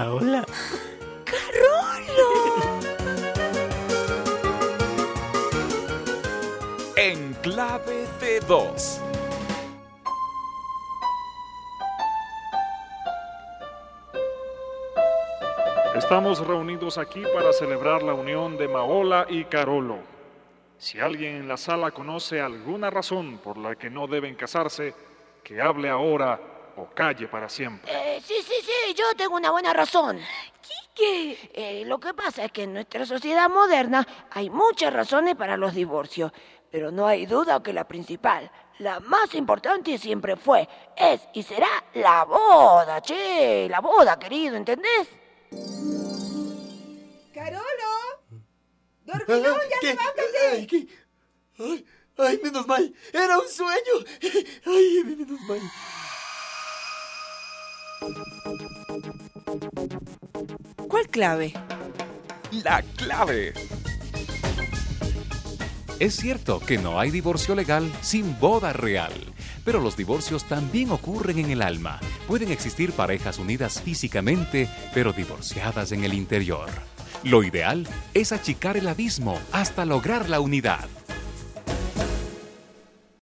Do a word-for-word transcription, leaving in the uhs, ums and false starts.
Maola. ¡Carolo! En clave de dos. Estamos reunidos aquí para celebrar la unión de Maola y Carolo. Si alguien en la sala conoce alguna razón por la que no deben casarse, que hable ahora o calle para siempre. Eh, sí, sí, sí, yo tengo una buena razón. ¿Qué? Eh, lo que pasa es que en nuestra sociedad moderna hay muchas razones para los divorcios, pero no hay duda que la principal, la más importante siempre fue, es y será la boda, che, la boda, querido, ¿entendés? ¡Carolo! ¡Dormilón, ya ¿Qué? levántate! Ay, ¿qué? Ay, ay, menos mal, era un sueño. Ay, menos mal. ¿Cuál clave? La clave. Es cierto que no hay divorcio legal sin boda real, pero los divorcios también ocurren en el alma. Pueden existir parejas unidas físicamente, pero divorciadas en el interior. Lo ideal es achicar el abismo hasta lograr la unidad.